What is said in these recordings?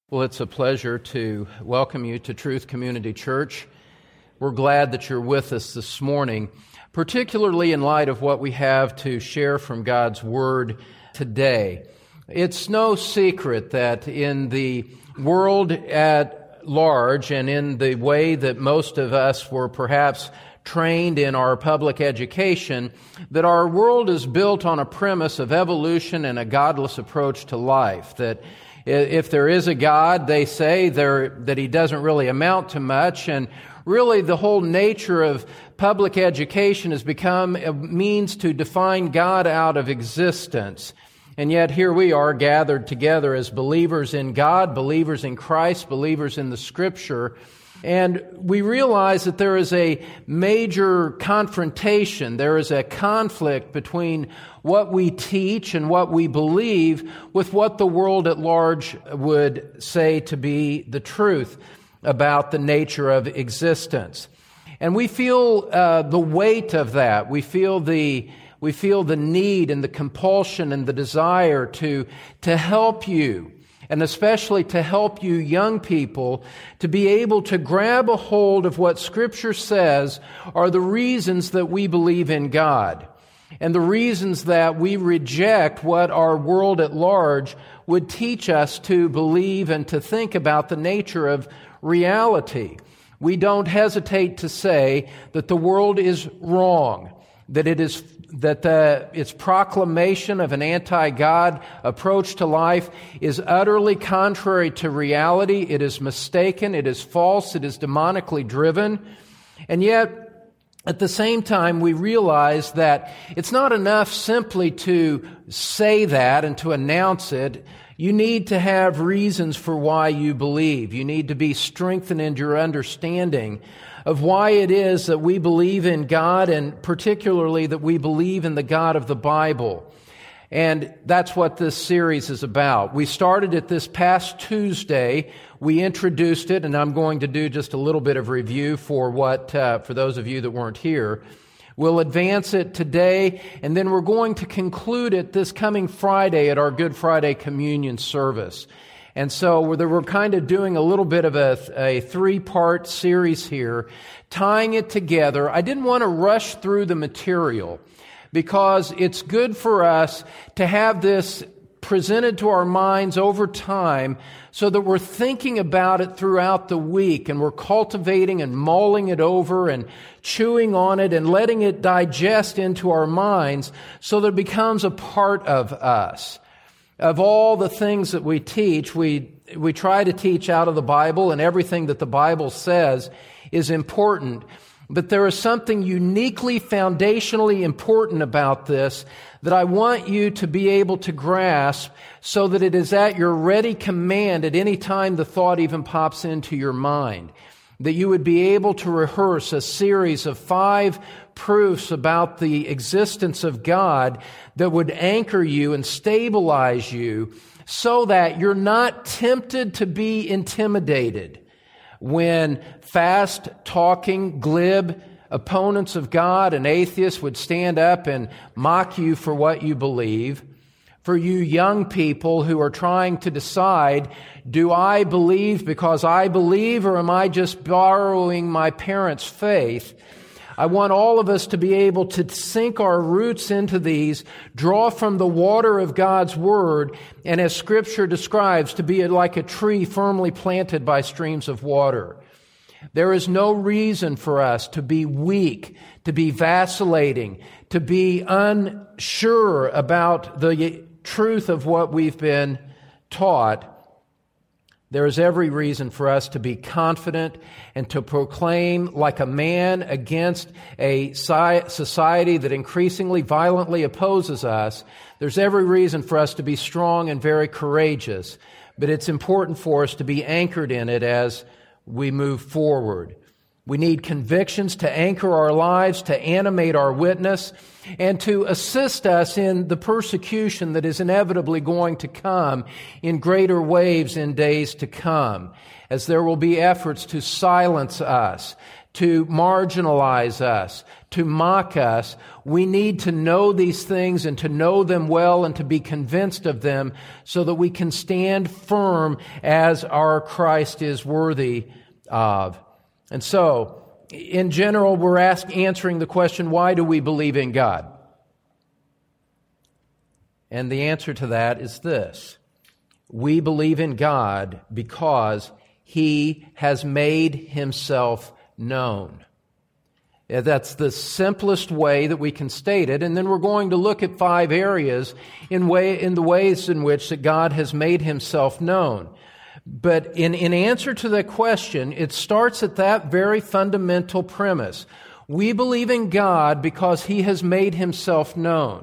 Well, it's a pleasure to welcome you to Truth Community Church. We're glad that you're with us this morning, particularly in light of what we have to share from God's Word today. It's no secret that in the world at large and in the way that most of us were perhaps trained in our public education, that our world is built on a premise of evolution and a godless approach to life, that if there is a God, they say that He doesn't really amount to much, and really the whole nature of public education has become a means to define God out of existence. And yet here we are gathered together as believers in God, believers in Christ, believers in the Scripture, and we realize that there is a major confrontation, there is a conflict between what we teach and what we believe with what the world at large would say to be the truth about the nature of existence. And we feel the weight of that. We feel the need and the compulsion and the desire to help you, and especially to help you young people to be able to grab a hold of what Scripture says are the reasons that we believe in God and the reasons that we reject what our world at large would teach us to believe and to think about the nature of reality. We don't hesitate to say that the world is wrong, that its proclamation of an anti-God approach to life is utterly contrary to reality. It is mistaken. It is false. It is demonically driven. And yet, at the same time, we realize that it's not enough simply to say that and to announce it. You need to have reasons for why you believe. You need to be strengthened in your understanding of why it is that we believe in God, and particularly that we believe in the God of the Bible. And that's what this series is about. We started it this past Tuesday. We introduced it, and I'm going to do just a little bit of review for those of you that weren't here. We'll advance it today, and then we're going to conclude it this coming Friday at our Good Friday Communion service. And so we're kind of doing a little bit of a three-part series here, tying it together. I didn't want to rush through the material because it's good for us to have this presented to our minds over time so that we're thinking about it throughout the week and we're cultivating and mulling it over and chewing on it and letting it digest into our minds so that it becomes a part of us. Of all the things that we teach, we try to teach out of the Bible, and everything that the Bible says is important. But there is something uniquely, foundationally important about this that I want you to be able to grasp so that it is at your ready command at any time the thought even pops into your mind. That you would be able to rehearse a series of 5 proofs about the existence of God that would anchor you and stabilize you so that you're not tempted to be intimidated when fast-talking, glib opponents of God and atheists would stand up and mock you for what you believe. For you young people who are trying to decide, do I believe because I believe, or am I just borrowing my parents' faith? I want all of us to be able to sink our roots into these, draw from the water of God's Word, and as Scripture describes, to be like a tree firmly planted by streams of water. There is no reason for us to be weak, to be vacillating, to be unsure about the truth of what we've been taught. There is every reason for us to be confident and to proclaim like a man against a society that increasingly violently opposes us. There's every reason for us to be strong and very courageous, but it's important for us to be anchored in it as we move forward. We need convictions to anchor our lives, to animate our witness, and to assist us in the persecution that is inevitably going to come in greater waves in days to come, as there will be efforts to silence us, to marginalize us, to mock us. We need to know these things and to know them well and to be convinced of them so that we can stand firm as our Christ is worthy of. And so, in general, we're answering the question, why do we believe in God? And the answer to that is this. We believe in God because He has made Himself known. That's the simplest way that we can state it. And then we're going to look at 5 areas in the ways in which that God has made Himself known. But in answer to that question, it starts at that very fundamental premise. We believe in God because He has made Himself known.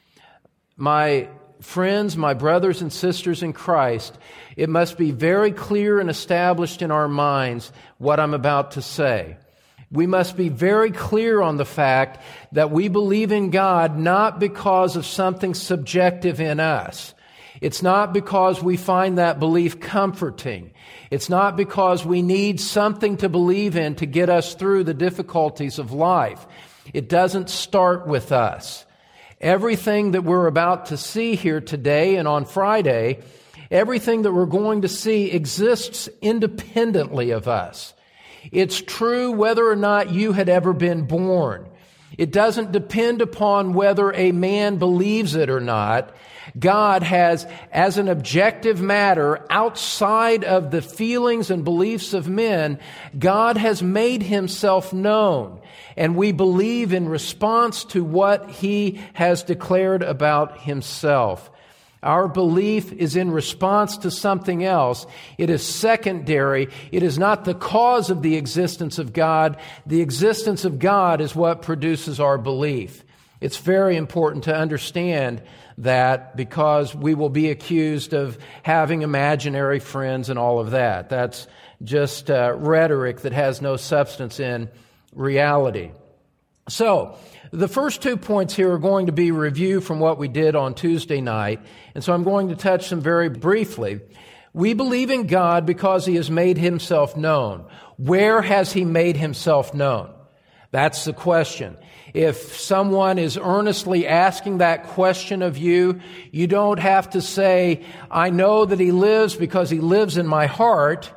My friends, my brothers and sisters in Christ, it must be very clear and established in our minds what I'm about to say. We must be very clear on the fact that we believe in God not because of something subjective in us. It's not because we find that belief comforting. It's not because we need something to believe in to get us through the difficulties of life. It doesn't start with us. Everything that we're about to see here today and on Friday, everything that we're going to see exists independently of us. It's true whether or not you had ever been born. It doesn't depend upon whether a man believes it or not. God has, as an objective matter, outside of the feelings and beliefs of men, God has made Himself known. And we believe in response to what He has declared about Himself. Our belief is in response to something else. It is secondary. It is not the cause of the existence of God. The existence of God is what produces our belief. It's very important to understand that, because we will be accused of having imaginary friends and all of that. That's just rhetoric that has no substance in reality. So, the first 2 points here are going to be review from what we did on Tuesday night, and so I'm going to touch them very briefly. We believe in God because He has made Himself known. Where has He made Himself known? That's the question. If someone is earnestly asking that question of you, you don't have to say, I know that He lives because He lives in my heart,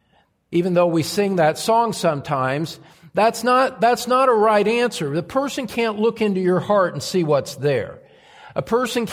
even though we sing that song sometimes. That's not a right answer. The person can't look into your heart and see what's there. A person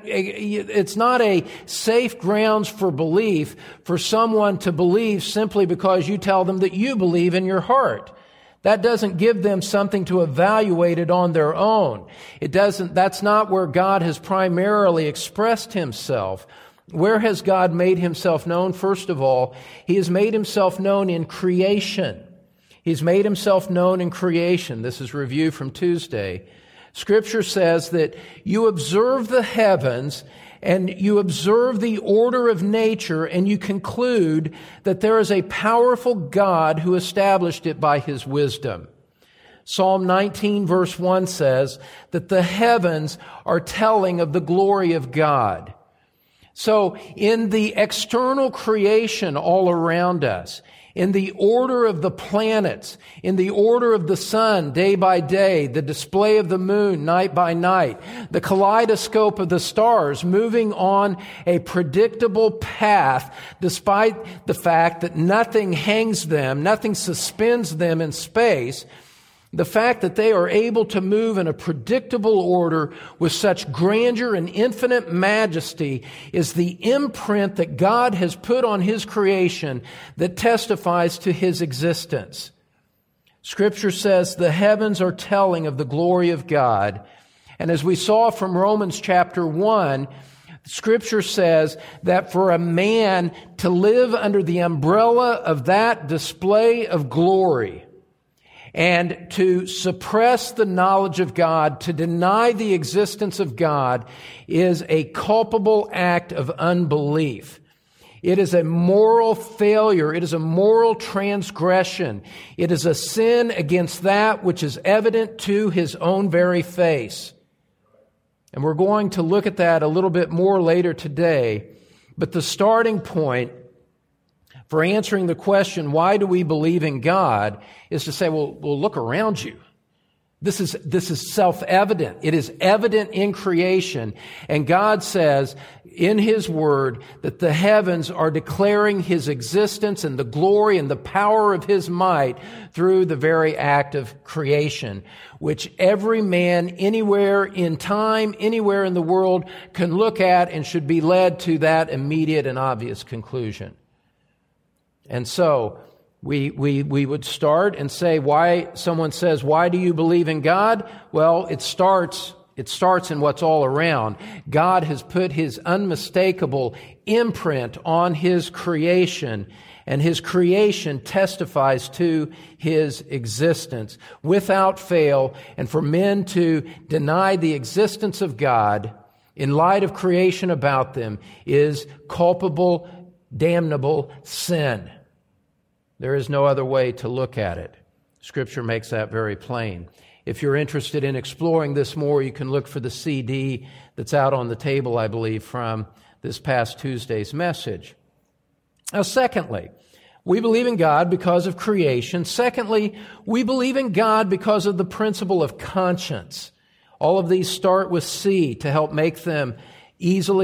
it's not a safe grounds for belief for someone to believe simply because you tell them that you believe in your heart. That doesn't give them something to evaluate it on their own. That's not where God has primarily expressed Himself. Where has God made Himself known? First of all, He has made Himself known in creation. He's made Himself known in creation. This is review from Tuesday. Scripture says that you observe the heavens and you observe the order of nature and you conclude that there is a powerful God who established it by His wisdom. Psalm 19 verse 1 says that the heavens are telling of the glory of God. So in the external creation all around us, in the order of the planets, in the order of the sun day by day, the display of the moon night by night, the kaleidoscope of the stars moving on a predictable path despite the fact that nothing hangs them, nothing suspends them in space, the fact that they are able to move in a predictable order with such grandeur and infinite majesty is the imprint that God has put on His creation that testifies to His existence. Scripture says the heavens are telling of the glory of God. And as we saw from Romans chapter 1, Scripture says that for a man to live under the umbrella of that display of glory, and to suppress the knowledge of God, to deny the existence of God, is a culpable act of unbelief. It is a moral failure. It is a moral transgression. It is a sin against that which is evident to His own very face. And we're going to look at that a little bit more later today. But the starting point for answering the question, why do we believe in God, is to say, well, look around you. This is self-evident. It is evident in creation. And God says in His Word that the heavens are declaring His existence and the glory and the power of His might through the very act of creation, which every man anywhere in time, anywhere in the world can look at and should be led to that immediate and obvious conclusion. And so, we would start and say why someone says, why do you believe in God? Well, it starts in what's all around. God has put His unmistakable imprint on His creation, and His creation testifies to His existence without fail. And for men to deny the existence of God in light of creation about them is culpable, damnable sin. There is no other way to look at it. Scripture makes that very plain. If you're interested in exploring this more, you can look for the CD that's out on the table, I believe, from this past Tuesday's message. Now, secondly, we believe in God because of creation. Secondly, we believe in God because of the principle of conscience. All of these start with C to help make them easily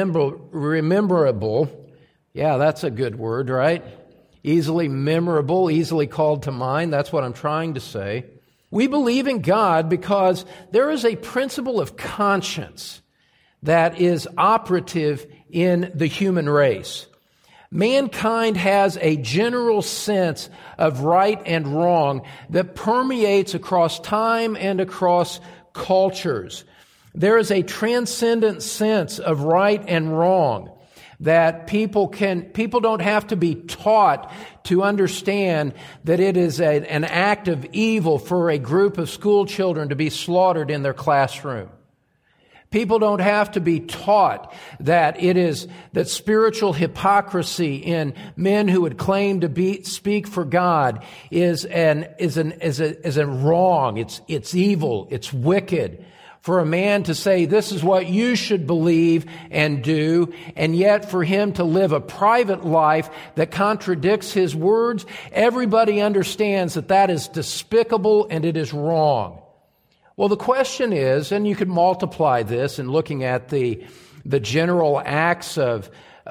rememberable. Yeah, that's a good word, right? Easily memorable, easily called to mind. That's what I'm trying to say. We believe in God because there is a principle of conscience that is operative in the human race. Mankind has a general sense of right and wrong that permeates across time and across cultures. There is a transcendent sense of right and wrong that people don't have to be taught to understand that it is an act of evil for a group of school children to be slaughtered in their classroom. People don't have to be taught that that spiritual hypocrisy in men who would claim to speak for God is a wrong. It's evil. It's wicked. For a man to say, this is what you should believe and do, and yet for him to live a private life that contradicts his words, everybody understands that is despicable and it is wrong. Well, the question is, and you could multiply this in looking at the general acts of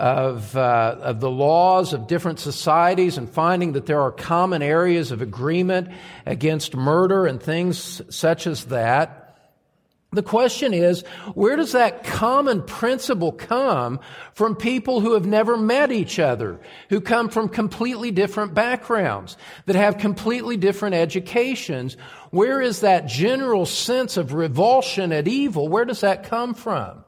the laws of different societies and finding that there are common areas of agreement against murder and things such as that. The question is, where does that common principle come from people who have never met each other, who come from completely different backgrounds, that have completely different educations? Where is that general sense of revulsion at evil? Where does that come from?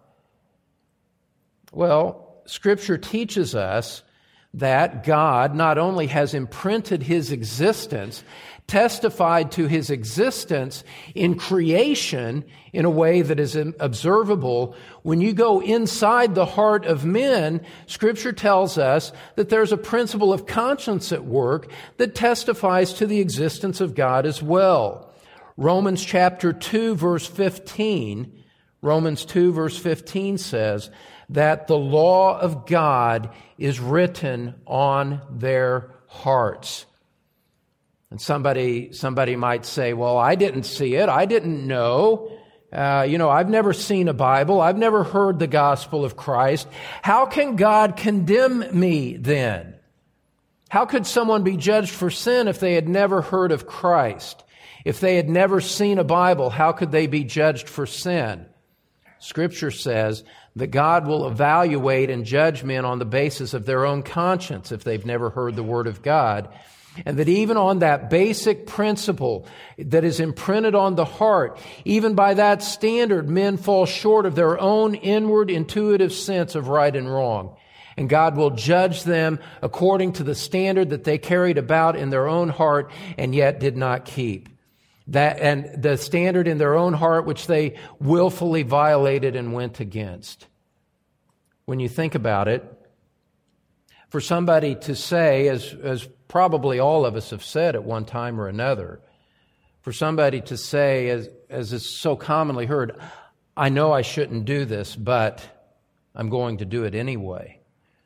Well, Scripture teaches us that God not only has imprinted His existence, testified to His existence in creation in a way that is observable. When you go inside the heart of men, Scripture tells us that there's a principle of conscience at work that testifies to the existence of God as well. Romans chapter 2, verse 15, Romans 2, verse 15 says that the law of God is written on their hearts. And somebody might say, well, I didn't see it. I didn't know. I've never seen a Bible. I've never heard the gospel of Christ. How can God condemn me then? How could someone be judged for sin if they had never heard of Christ? If they had never seen a Bible, how could they be judged for sin? Scripture says that God will evaluate and judge men on the basis of their own conscience if they've never heard the Word of God. And that even on that basic principle that is imprinted on the heart, even by that standard, men fall short of their own inward intuitive sense of right and wrong. And God will judge them according to the standard that they carried about in their own heart and yet did not keep. And the standard in their own heart which they willfully violated and went against. When you think about it, for somebody to say, as probably all of us have said at one time or another, for somebody to say, as is so commonly heard, I know I shouldn't do this, but I'm going to do it anyway.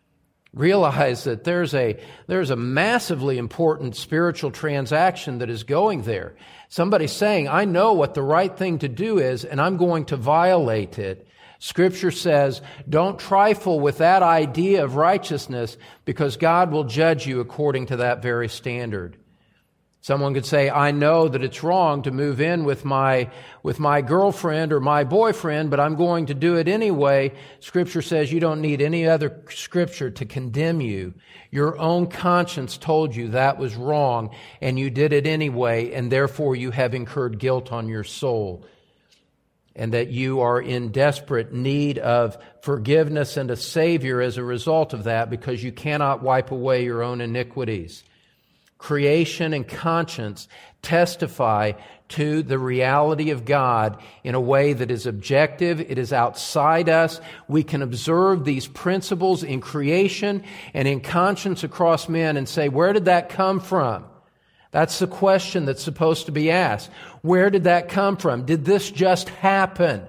Realize that there's a massively important spiritual transaction that is going there. Somebody saying, I know what the right thing to do is, and I'm going to violate it. Scripture says, don't trifle with that idea of righteousness, because God will judge you according to that very standard. Someone could say, I know that it's wrong to move in with my girlfriend or my boyfriend, but I'm going to do it anyway. Scripture says you don't need any other scripture to condemn you. Your own conscience told you that was wrong, and you did it anyway, and therefore you have incurred guilt on your soul, and that you are in desperate need of forgiveness and a Savior as a result of that, because you cannot wipe away your own iniquities. Creation and conscience testify to the reality of God in a way that is objective. It is outside us. We can observe these principles in creation and in conscience across men and say, where did that come from? That's the question that's supposed to be asked. Where did that come from? Did this just happen?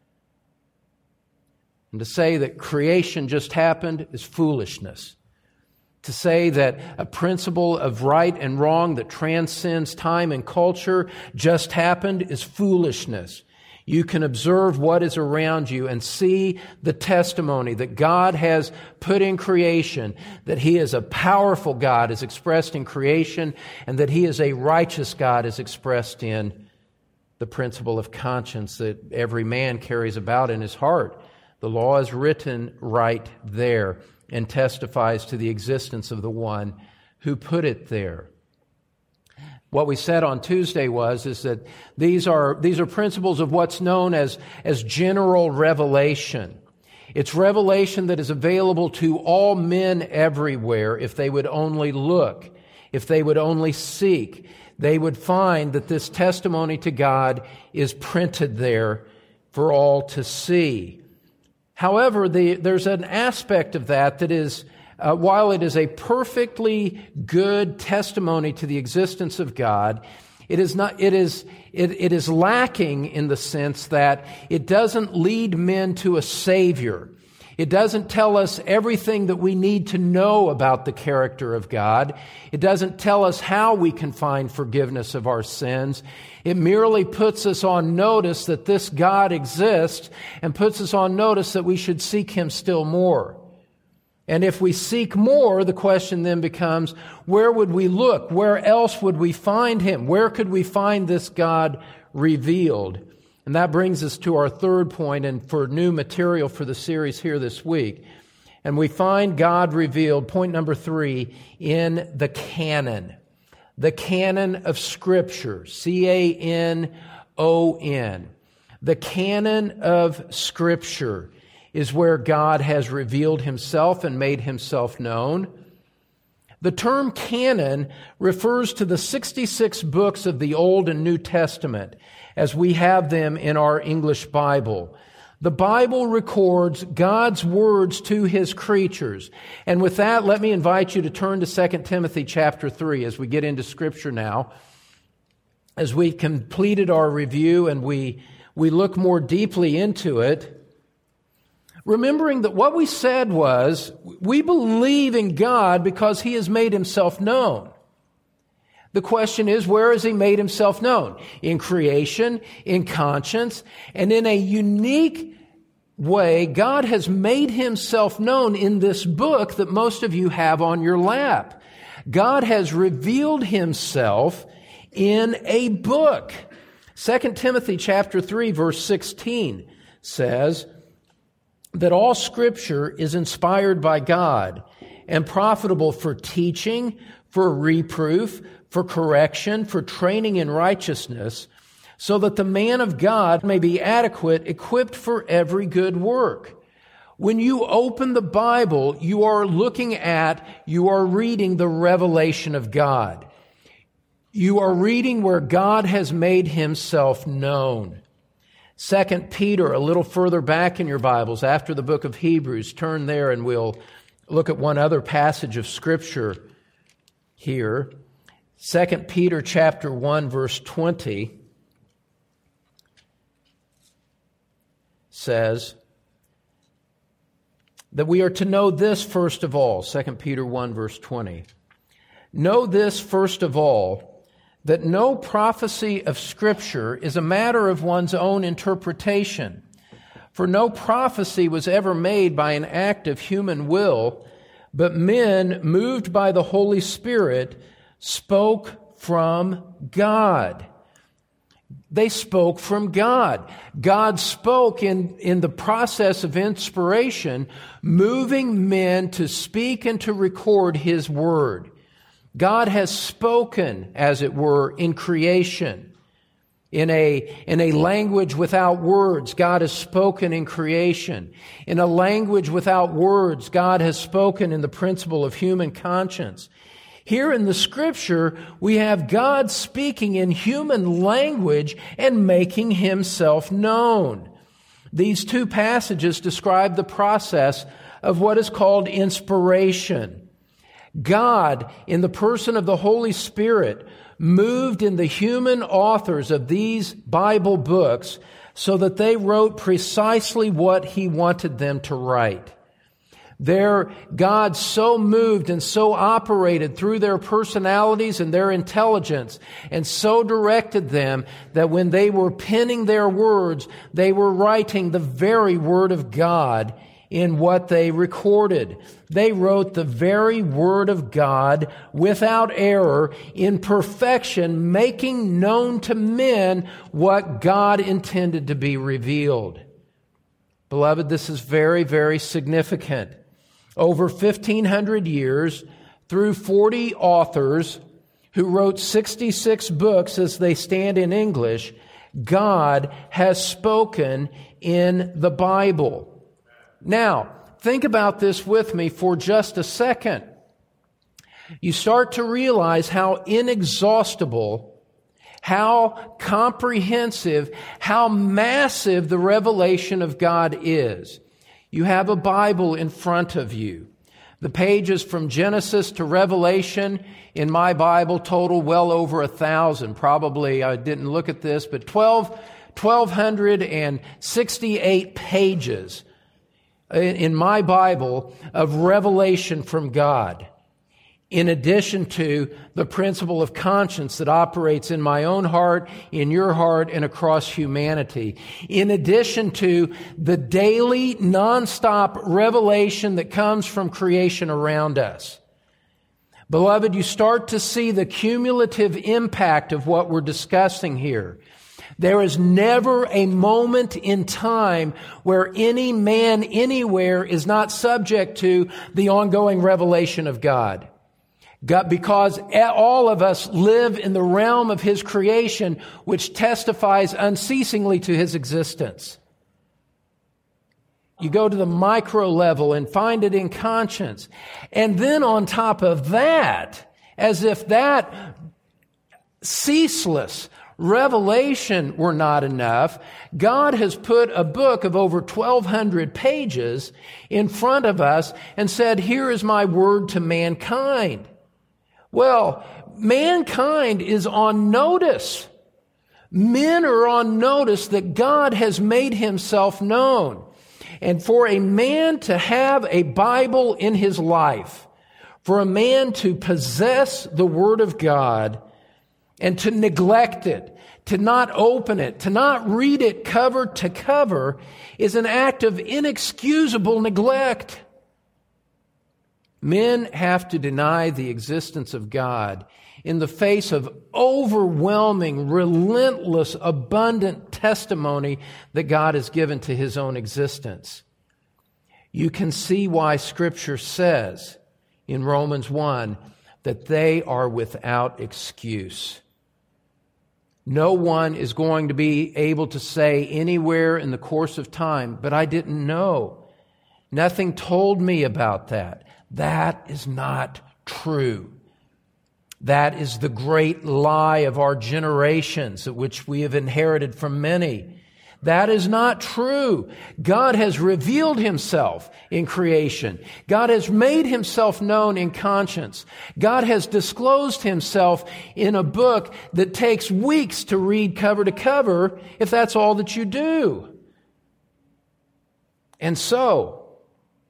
And to say that creation just happened is foolishness. To say that a principle of right and wrong that transcends time and culture just happened is foolishness. You can observe what is around you and see the testimony that God has put in creation, that He is a powerful God as expressed in creation, and that He is a righteous God as expressed in the principle of conscience that every man carries about in his heart. The law is written right there and testifies to the existence of the one who put it there. What we said on Tuesday is that these are principles of what's known as general revelation. It's revelation that is available to all men everywhere if they would only look, if they would only seek. They would find that this testimony to God is printed there for all to see. However, there's an aspect of that is, while it is a perfectly good testimony to the existence of God, it is lacking in the sense that it doesn't lead men to a Savior. It doesn't tell us everything that we need to know about the character of God. It doesn't tell us how we can find forgiveness of our sins. It merely puts us on notice that this God exists and puts us on notice that we should seek Him still more. And if we seek more, the question then becomes, where would we look? Where else would we find Him? Where could we find this God revealed? And that brings us to our third point and for new material for the series here this week. And we find God revealed, point number 3, in the canon. The canon of Scripture, C-A-N-O-N. The canon of Scripture is where God has revealed Himself and made Himself known. The term canon refers to the 66 books of the Old and New Testament as we have them in our English Bible. The Bible records God's words to His creatures. And with that, let me invite you to turn to 2 Timothy chapter 3 as we get into Scripture now. As we've completed our review and we look more deeply into it, remembering that what we said was, we believe in God because He has made Himself known. The question is, where has He made Himself known? In creation, in conscience, and in a unique way, God has made Himself known in this book that most of you have on your lap. God has revealed Himself in a book. 2 Timothy chapter 3, verse 16 says that all Scripture is inspired by God and profitable for teaching, for reproof, for correction, for training in righteousness, so that the man of God may be adequate, equipped for every good work. When you open the Bible, you are reading the revelation of God. You are reading where God has made Himself known. 2 Peter, a little further back in your Bibles, after the book of Hebrews, turn there and we'll look at one other passage of Scripture here. 2 Peter chapter 1, verse 20 says, that we are to know this first of all, 2 Peter 1 verse 20. Know this first of all, that no prophecy of Scripture is a matter of one's own interpretation. For no prophecy was ever made by an act of human will, but men, moved by the Holy Spirit, spoke from God. They spoke from God. God spoke in the process of inspiration, moving men to speak and to record His Word. God has spoken, as it were, in creation. In a language without words, God has spoken in creation. In a language without words, God has spoken in the principle of human conscience. Here in the Scripture, we have God speaking in human language and making Himself known. These two passages describe the process of what is called inspiration. God, in the person of the Holy Spirit, moved in the human authors of these Bible books so that they wrote precisely what He wanted them to write. God so moved and so operated through their personalities and their intelligence and so directed them that when they were penning their words, they were writing the very Word of God in what they recorded. They wrote the very Word of God without error, in perfection, making known to men what God intended to be revealed. Beloved, this is very, very significant. Over 1,500 years, through 40 authors who wrote 66 books as they stand in English, God has spoken in the Bible. Now, think about this with me for just a second. You start to realize how inexhaustible, how comprehensive, how massive the revelation of God is. You have a Bible in front of you. The pages from Genesis to Revelation in my Bible total well over 1,000. Probably, I didn't look at this, but 1,268 pages in my Bible of revelation from God. In addition to the principle of conscience that operates in my own heart, in your heart, and across humanity. In addition to the daily, nonstop revelation that comes from creation around us. Beloved, you start to see the cumulative impact of what we're discussing here. There is never a moment in time where any man anywhere is not subject to the ongoing revelation of God. Because all of us live in the realm of His creation, which testifies unceasingly to His existence. You go to the micro level and find it in conscience. And then on top of that, as if that ceaseless revelation were not enough, God has put a book of over 1,200 pages in front of us and said, here is my word to mankind. Well, mankind is on notice. Men are on notice that God has made Himself known. And for a man to have a Bible in his life, for a man to possess the Word of God and to neglect it, to not open it, to not read it cover to cover, is an act of inexcusable neglect. Men have to deny the existence of God in the face of overwhelming, relentless, abundant testimony that God has given to His own existence. You can see why Scripture says in Romans 1 that they are without excuse. No one is going to be able to say anywhere in the course of time, but I didn't know. Nothing told me about that. That is not true. That is the great lie of our generations, which we have inherited from many. That is not true. God has revealed Himself in creation. God has made Himself known in conscience. God has disclosed Himself in a book that takes weeks to read cover to cover, if that's all that you do. And so,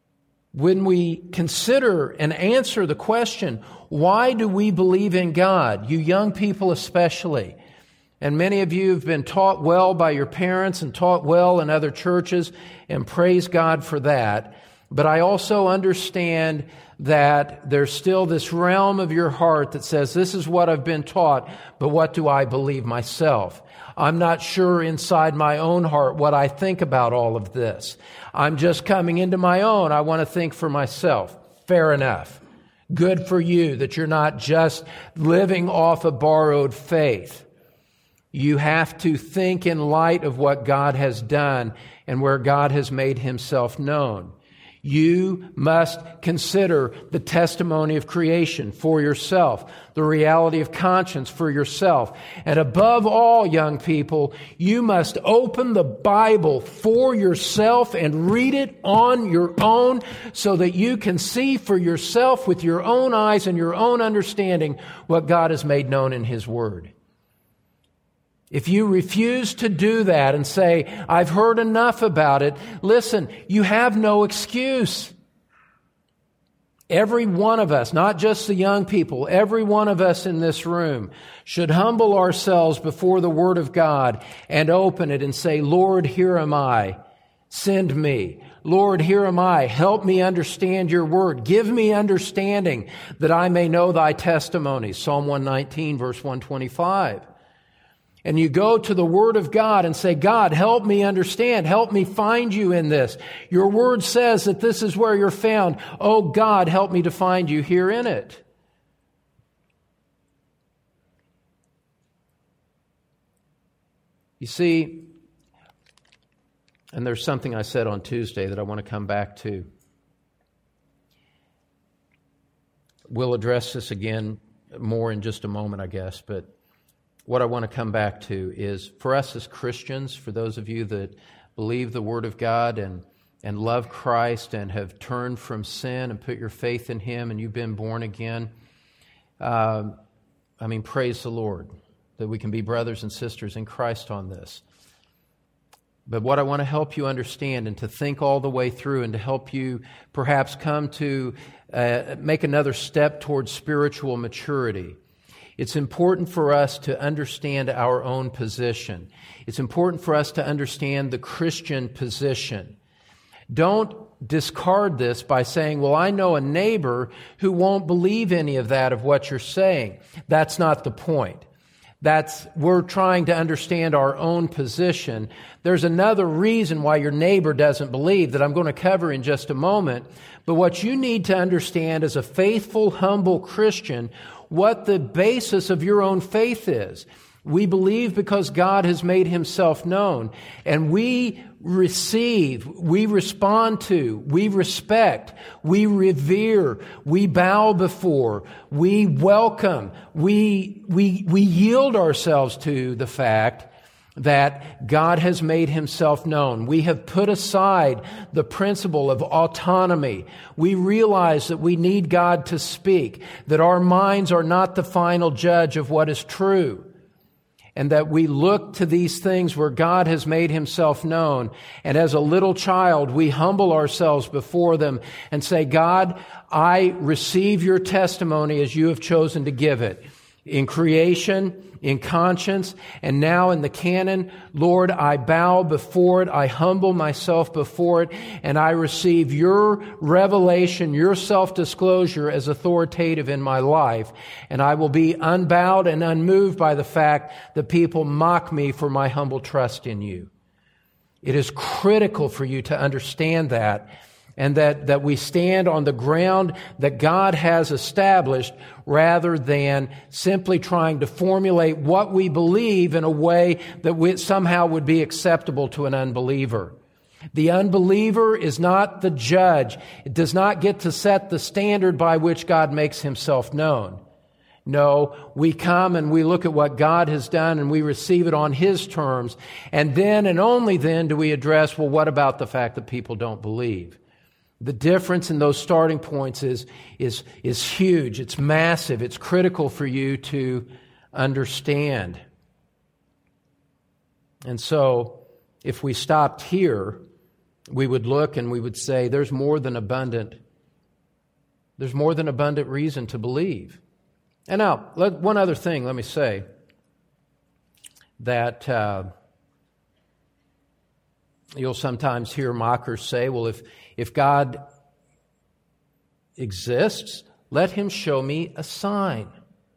when we consider and answer the question, why do we believe in God? You young people especially. And many of you have been taught well by your parents and taught well in other churches, and praise God for that. But I also understand that there's still this realm of your heart that says, this is what I've been taught, but what do I believe myself? I'm not sure inside my own heart what I think about all of this. I'm just coming into my own. I want to think for myself. Fair enough. Good for you that you're not just living off a borrowed faith. You have to think in light of what God has done and where God has made Himself known. You must consider the testimony of creation for yourself, the reality of conscience for yourself. And above all, young people, you must open the Bible for yourself and read it on your own so that you can see for yourself with your own eyes and your own understanding what God has made known in His Word. If you refuse to do that and say, I've heard enough about it, listen, you have no excuse. Every one of us, not just the young people, every one of us in this room should humble ourselves before the Word of God and open it and say, Lord, here am I. Send me. Lord, here am I. Help me understand your word. Give me understanding that I may know thy testimonies. Psalm 119, verse 125. And you go to the Word of God and say, God, help me understand. Help me find you in this. Your Word says that this is where you're found. Oh, God, help me to find you here in it. You see, and there's something I said on Tuesday that I want to come back to. We'll address this again more in just a moment, I guess, but what I want to come back to is, for us as Christians, for those of you that believe the Word of God and love Christ and have turned from sin and put your faith in Him and you've been born again, praise the Lord that we can be brothers and sisters in Christ on this. But what I want to help you understand and to think all the way through and to help you perhaps come to make another step towards spiritual maturity, it's important for us to understand our own position. It's important for us to understand the Christian position. Don't discard this by saying, well, I know a neighbor who won't believe any of that of what you're saying. That's not the point. We're trying to understand our own position. There's another reason why your neighbor doesn't believe that I'm going to cover in just a moment. But what you need to understand as a faithful, humble Christian, what the basis of your own faith is. We believe because God has made Himself known, and we receive, we respond to, we respect, we revere, we bow before, we welcome, we yield ourselves to the fact that God has made Himself known. We have put aside the principle of autonomy. We realize that we need God to speak, that our minds are not the final judge of what is true, and that we look to these things where God has made Himself known. And as a little child, we humble ourselves before them and say, God, I receive your testimony as you have chosen to give it. In creation, in conscience, and now in the canon, Lord, I bow before it, I humble myself before it, and I receive your revelation, your self-disclosure as authoritative in my life, and I will be unbowed and unmoved by the fact that people mock me for my humble trust in you. It is critical for you to understand that, and that we stand on the ground that God has established rather than simply trying to formulate what we believe in a way that somehow would be acceptable to an unbeliever. The unbeliever is not the judge. It does not get to set the standard by which God makes Himself known. No, we come and we look at what God has done and we receive it on His terms. And then and only then do we address, well, what about the fact that people don't believe? The difference in those starting points is huge. It's massive. It's critical for you to understand. And so, if we stopped here we would look and we would say, there's more than abundant reason to believe. And now, one other thing, let me say, that you'll sometimes hear mockers say, well, if God exists, let him show me a sign.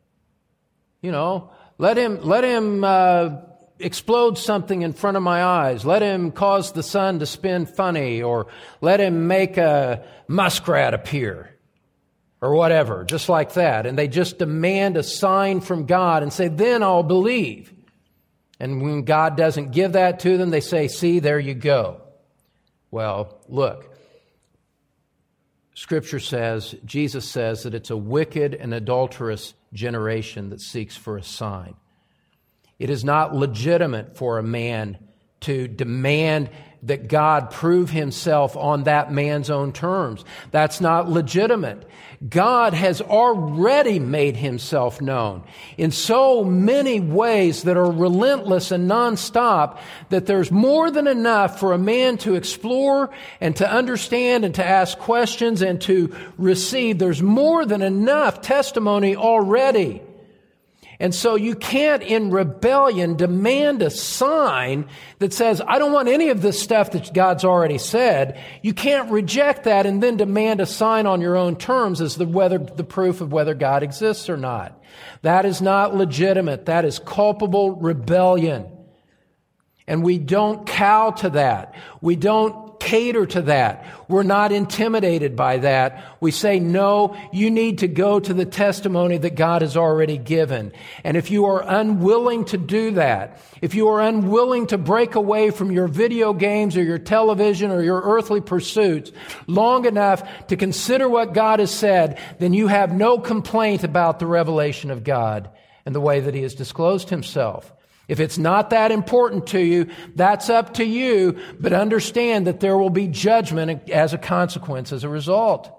Let him explode something in front of my eyes. Let him cause the sun to spin funny, or let him make a muskrat appear, or whatever, just like that. And they just demand a sign from God and say, then I'll believe. And when God doesn't give that to them, they say, see, there you go. Well, look, Scripture says, Jesus says that it's a wicked and adulterous generation that seeks for a sign. It is not legitimate for a man to demand that God prove himself on that man's own terms. That's not legitimate. God has already made himself known in so many ways that are relentless and nonstop that there's more than enough for a man to explore and to understand and to ask questions and to receive. There's more than enough testimony already. And so you can't, in rebellion, demand a sign that says, I don't want any of this stuff that God's already said. You can't reject that and then demand a sign on your own terms as the proof of whether God exists or not. That is not legitimate. That is culpable rebellion. And we don't cow to that. We don't cater to that. We're not intimidated by that. We say, no, you need to go to the testimony that God has already given. And if you are unwilling to do that, if you are unwilling to break away from your video games or your television or your earthly pursuits long enough to consider what God has said, then you have no complaint about the revelation of God and the way that He has disclosed Himself. If it's not that important to you, that's up to you, but understand that there will be judgment as a consequence, as a result.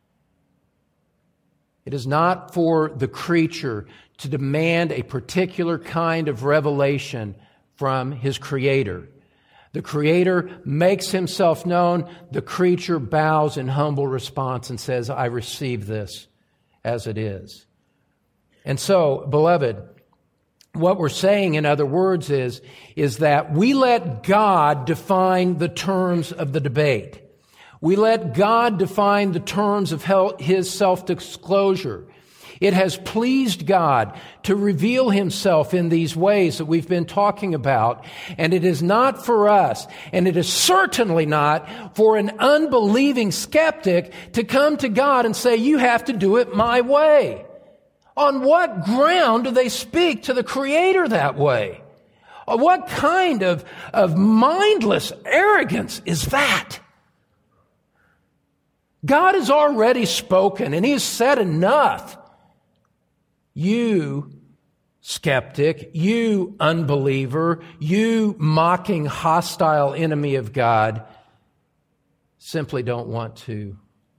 It is not for the creature to demand a particular kind of revelation from his Creator. The Creator makes Himself known. The creature bows in humble response and says, I receive this as it is. And so, beloved, what we're saying, in other words, is that we let God define the terms of the debate. We let God define the terms of His self-disclosure. It has pleased God to reveal Himself in these ways that we've been talking about. And it is not for us, and it is certainly not for an unbelieving skeptic to come to God and say, you have to do it my way. On what ground do they speak to the Creator that way? What kind of mindless arrogance is that? God has already spoken, and He has said enough. You skeptic, you unbeliever, you mocking, hostile enemy of God, simply don't want to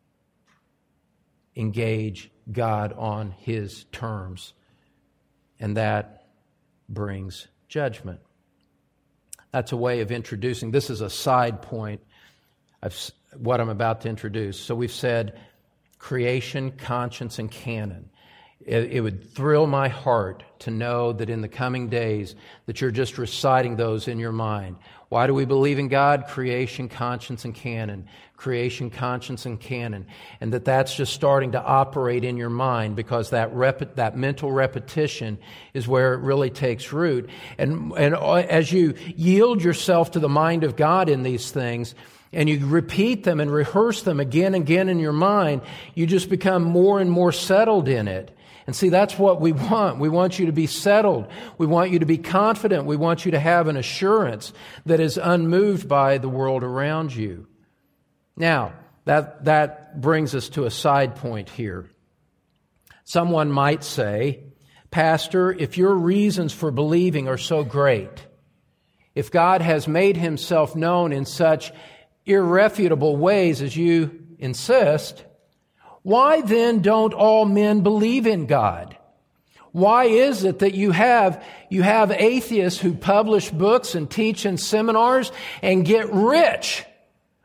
engage God on His terms, and that brings judgment. That's a way of introducing. This is a side point of what I'm about to introduce. So we've said creation, conscience, and canon. It would thrill my heart to know that in the coming days that you're just reciting those in your mind. Why do we believe in God? Creation, conscience, and canon. Creation, conscience, and canon. And that's just starting to operate in your mind, because that mental repetition is where it really takes root. And as you yield yourself to the mind of God in these things, and you repeat them and rehearse them again and again in your mind, you just become more and more settled in it. And see, that's what we want. We want you to be settled. We want you to be confident. We want you to have an assurance that is unmoved by the world around you. Now, that brings us to a side point here. Someone might say, Pastor, if your reasons for believing are so great, if God has made Himself known in such irrefutable ways as you insist, why then don't all men believe in God? Why is it that you have atheists who publish books and teach in seminars and get rich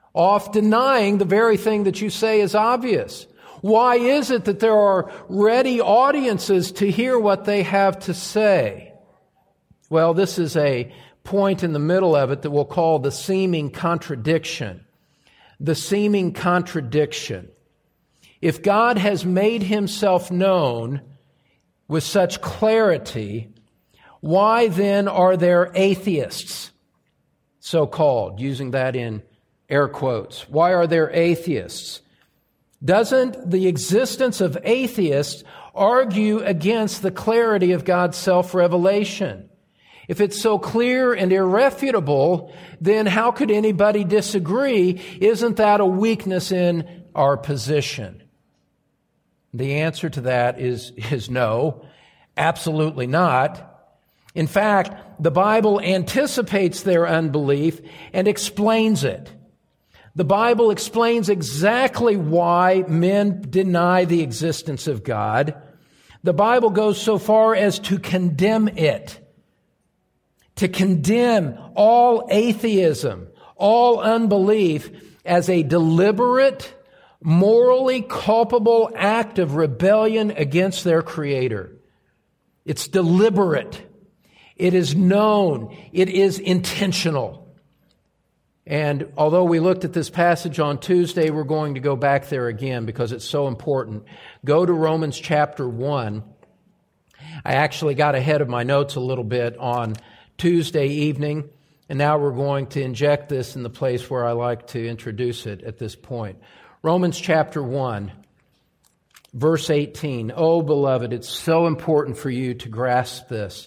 off denying the very thing that you say is obvious? Why is it that there are ready audiences to hear what they have to say? Well, this is a point in the middle of it that we'll call the seeming contradiction. The seeming contradiction. If God has made himself known with such clarity, why then are there atheists, so-called, using that in air quotes? Why are there atheists? Doesn't the existence of atheists argue against the clarity of God's self-revelation? If it's so clear and irrefutable, then how could anybody disagree? Isn't that a weakness in our position? The answer to that is no, absolutely not. In fact, the Bible anticipates their unbelief and explains it. The Bible explains exactly why men deny the existence of God. The Bible goes so far as to condemn it, to condemn all atheism, all unbelief as a deliberate, morally culpable act of rebellion against their Creator. It's deliberate. It is known. It is intentional. And although we looked at this passage on Tuesday, we're going to go back there again because it's so important. Go to Romans chapter 1. I actually got ahead of my notes a little bit on Tuesday evening, and now we're going to inject this in the place where I like to introduce it at this point. Romans chapter 1, verse 18. Oh, beloved, it's so important for you to grasp this.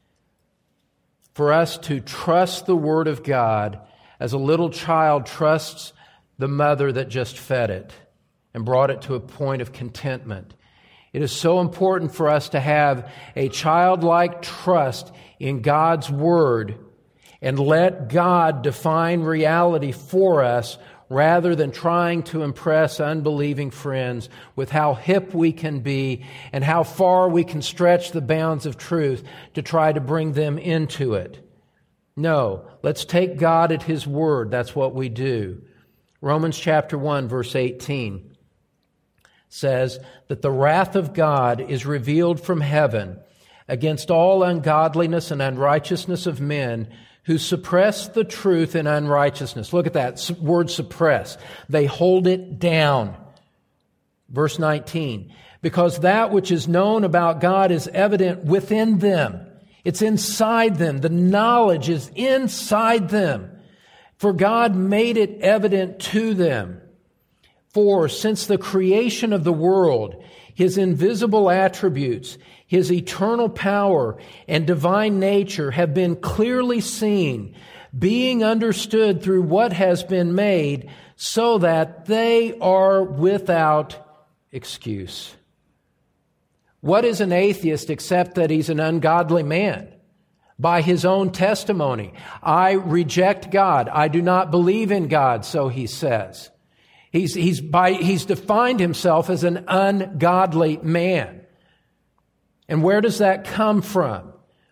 For us to trust the Word of God as a little child trusts the mother that just fed it and brought it to a point of contentment. It is so important for us to have a childlike trust in God's Word and let God define reality for us rather than trying to impress unbelieving friends with how hip we can be and how far we can stretch the bounds of truth to try to bring them into it. No, let's take God at His word. That's what we do. Romans chapter 1, verse 18 says that the wrath of God is revealed from heaven against all ungodliness and unrighteousness of men who suppress the truth in unrighteousness. Look at that word suppress. They hold it down. Verse 19, because that which is known about God is evident within them. It's inside them. The knowledge is inside them. For God made it evident to them. For since the creation of the world, His invisible attributes, His eternal power and divine nature have been clearly seen, being understood through what has been made, so that they are without excuse. What is an atheist except that he's an ungodly man? By his own testimony, I reject God. I do not believe in God, so he says. He's defined himself as an ungodly man. And where does that come from?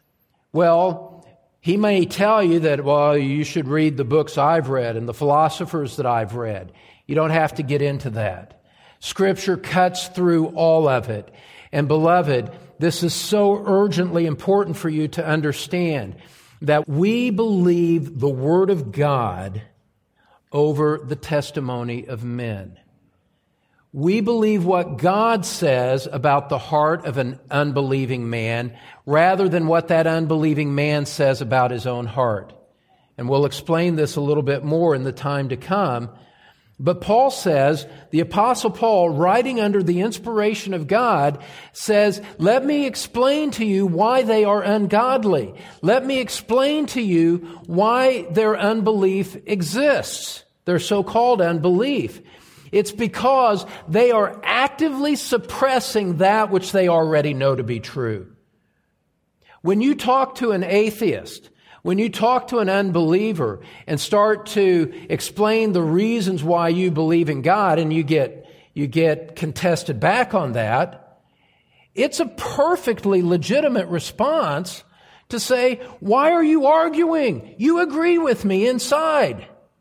Well, he may tell you that, well, you should read the books I've read and the philosophers that I've read. You don't have to get into that. Scripture cuts through all of it. And beloved, this is so urgently important for you to understand that we believe the Word of God over the testimony of men. We believe what God says about the heart of an unbelieving man rather than what that unbelieving man says about his own heart. And we'll explain this a little bit more in the time to come. But Paul says, the Apostle Paul, writing under the inspiration of God, says, let me explain to you why they are ungodly. Let me explain to you why their unbelief exists, their so-called unbelief. It's because they are actively suppressing that which they already know to be true. When you talk to an atheist, when you talk to an unbeliever and start to explain the reasons why you believe in God and you get contested back on that, it's a perfectly legitimate response to say, why are you arguing? You agree with me inside.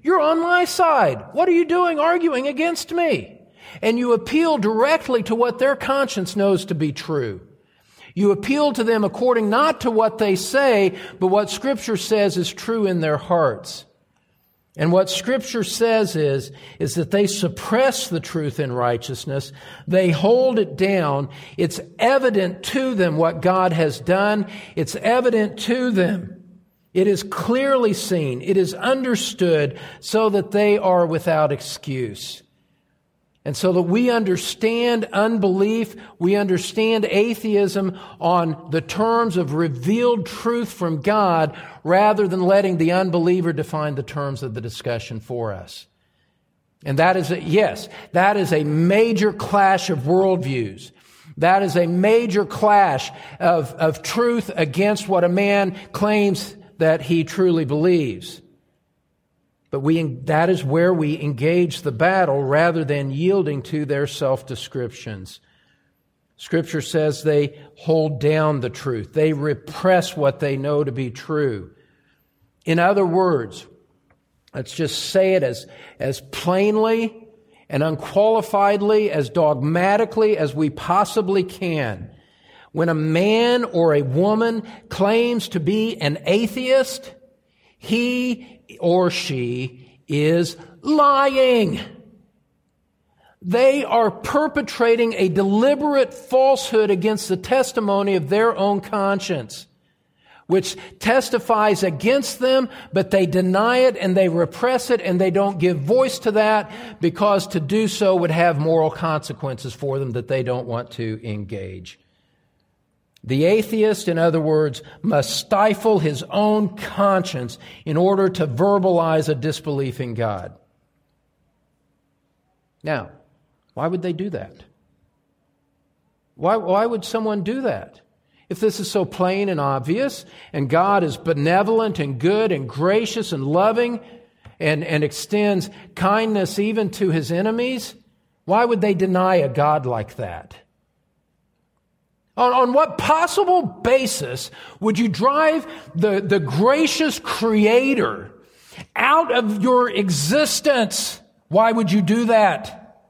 You're on my side. What are you doing arguing against me? And you appeal directly to what their conscience knows to be true. You appeal to them according not to what they say, but what Scripture says is true in their hearts. And what Scripture says is that they suppress the truth in righteousness. They hold it down. It's evident to them what God has done. It's evident to them. It is clearly seen. It is understood so that they are without excuse. And so that we understand unbelief, we understand atheism on the terms of revealed truth from God rather than letting the unbeliever define the terms of the discussion for us. And that is a major clash of worldviews. That is a major clash of truth against what a man claims that he truly believes. But that is where we engage the battle rather than yielding to their self-descriptions. Scripture says they hold down the truth. They repress what they know to be true. In other words, let's just say it as plainly and unqualifiedly, as dogmatically as we possibly can. When a man or a woman claims to be an atheist, he or she is lying. They are perpetrating a deliberate falsehood against the testimony of their own conscience, which testifies against them, but they deny it and they repress it and they don't give voice to that because to do so would have moral consequences for them that they don't want to engage. The atheist, in other words, must stifle his own conscience in order to verbalize a disbelief in God. Now, why would they do that? Why would someone do that? If this is so plain and obvious, and God is benevolent and good and gracious and loving and extends kindness even to His enemies, why would they deny a God like that? On what possible basis would you drive the gracious Creator out of your existence? Why would you do that?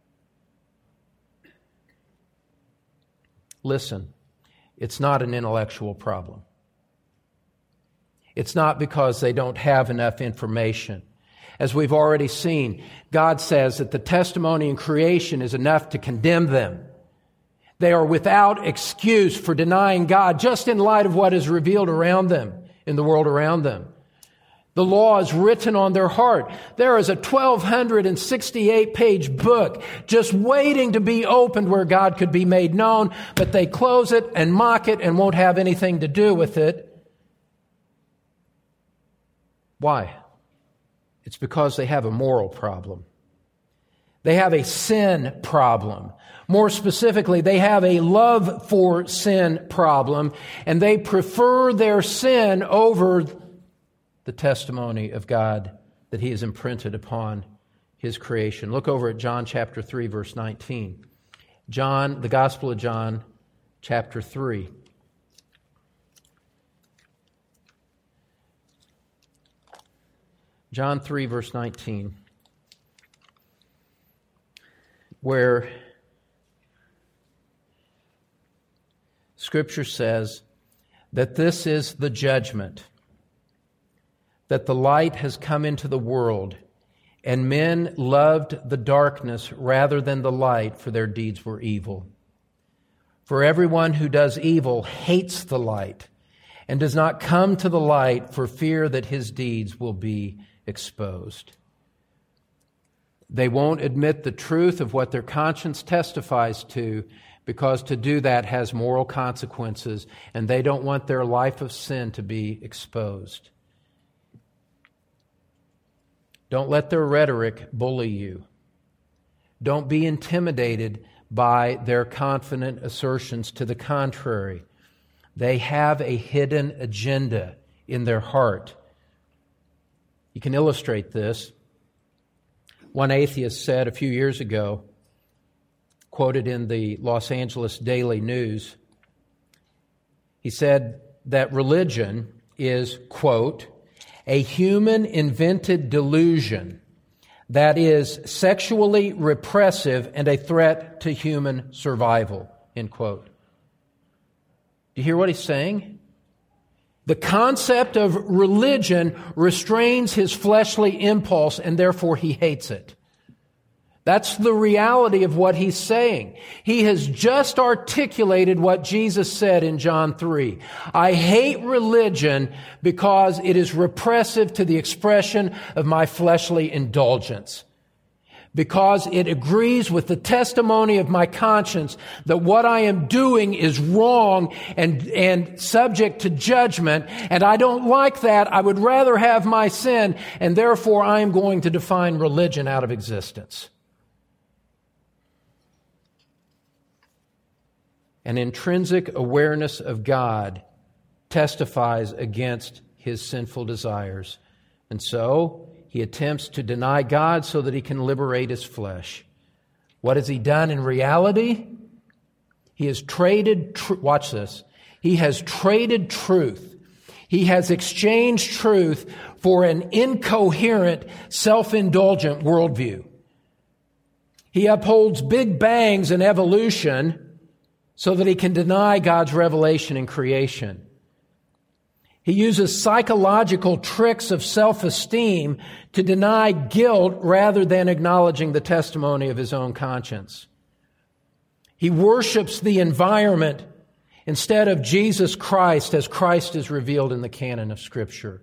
Listen, it's not an intellectual problem. It's not because they don't have enough information. As we've already seen, God says that the testimony in creation is enough to condemn them. They are without excuse for denying God just in light of what is revealed around them, in the world around them. The law is written on their heart. There is a 1,268-page book just waiting to be opened where God could be made known, but they close it and mock it and won't have anything to do with it. Why? It's because they have a moral problem. They have a sin problem. More specifically, they have a love for sin problem, and they prefer their sin over the testimony of God that He has imprinted upon His creation. Look over at John chapter 3, verse 19. John, the Gospel of John, chapter 3. John 3, verse 19, where Scripture says that this is the judgment, that the light has come into the world, and men loved the darkness rather than the light, for their deeds were evil. For everyone who does evil hates the light and does not come to the light for fear that his deeds will be exposed. They won't admit the truth of what their conscience testifies to, because to do that has moral consequences, and they don't want their life of sin to be exposed. Don't let their rhetoric bully you. Don't be intimidated by their confident assertions to the contrary. They have a hidden agenda in their heart. You can illustrate this. One atheist said a few years ago, quoted in the Los Angeles Daily News, he said that religion is, quote, a human-invented delusion that is sexually repressive and a threat to human survival, end quote. Do you hear what he's saying? The concept of religion restrains his fleshly impulse, and therefore he hates it. That's the reality of what he's saying. He has just articulated what Jesus said in John 3. I hate religion because it is repressive to the expression of my fleshly indulgence. Because it agrees with the testimony of my conscience that what I am doing is wrong and subject to judgment, and I don't like that. I would rather have my sin, and therefore I am going to define religion out of existence. An intrinsic awareness of God testifies against his sinful desires. And so, he attempts to deny God so that he can liberate his flesh. What has he done in reality? He has traded, watch this, he has traded truth. He has exchanged truth for an incoherent, self-indulgent worldview. He upholds big bangs and evolution so that he can deny God's revelation in creation. He uses psychological tricks of self-esteem to deny guilt rather than acknowledging the testimony of his own conscience. He worships the environment instead of Jesus Christ as Christ is revealed in the canon of Scripture.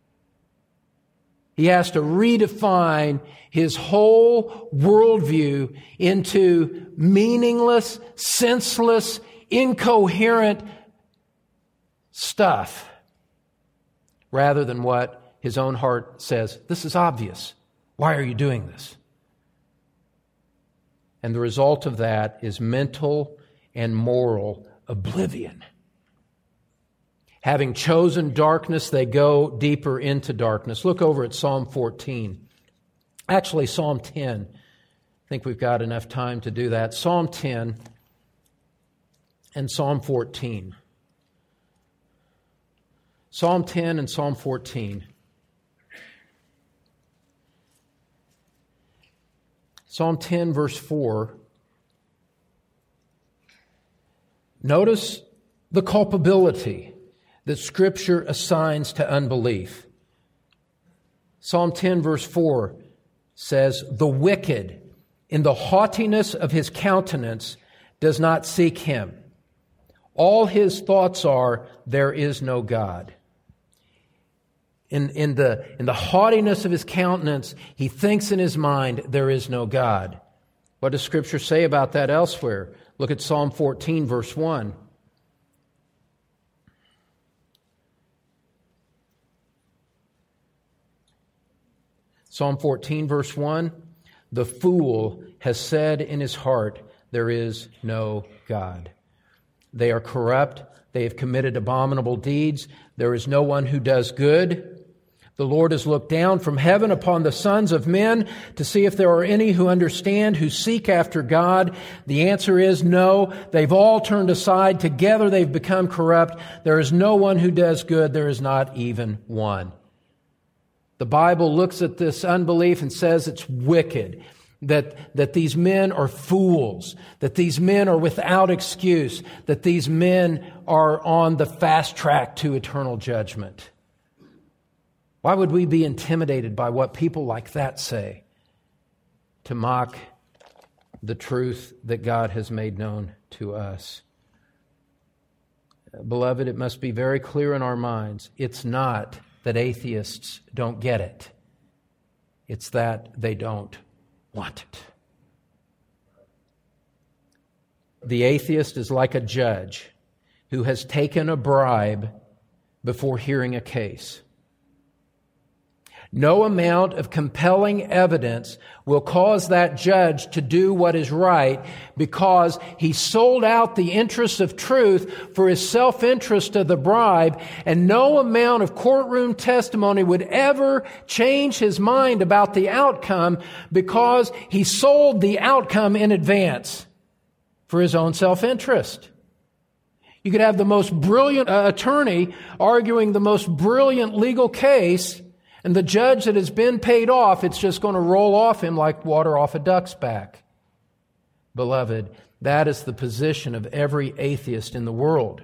He has to redefine his whole worldview into meaningless, senseless, incoherent stuff, rather than what his own heart says, this is obvious. Why are you doing this? And the result of that is mental and moral oblivion. Having chosen darkness, they go deeper into darkness. Look over at Psalm 14. Actually, Psalm 10. I think we've got enough time to do that. Psalm 10 and Psalm 14. Psalm 10 and Psalm 14. Psalm 10, verse 4. Notice the culpability that Scripture assigns to unbelief. Psalm 10, verse 4 says, the wicked, in the haughtiness of his countenance, does not seek him. All his thoughts are, there is no God. In the haughtiness of his countenance, he thinks in his mind, there is no God. What does Scripture say about that elsewhere? Look at Psalm 14, verse 1. Psalm 14, verse 1, the fool has said in his heart, there is no God. They are corrupt. They have committed abominable deeds. There is no one who does good. The Lord has looked down from heaven upon the sons of men to see if there are any who understand, who seek after God. The answer is no. They've all turned aside. Together they've become corrupt. There is no one who does good. There is not even one. The Bible looks at this unbelief and says it's wicked, that these men are fools, that these men are without excuse, that these men are on the fast track to eternal judgment. Why would we be intimidated by what people like that say to mock the truth that God has made known to us? Beloved, it must be very clear in our minds, it's not that atheists don't get it. It's that they don't want it. The atheist is like a judge who has taken a bribe before hearing a case. No amount of compelling evidence will cause that judge to do what is right because he sold out the interests of truth for his self-interest of the bribe, and no amount of courtroom testimony would ever change his mind about the outcome because he sold the outcome in advance for his own self-interest. You could have the most brilliant attorney arguing the most brilliant legal case, And the judge that has been paid off, it's just going to roll off him like water off a duck's back. Beloved, that is the position of every atheist in the world.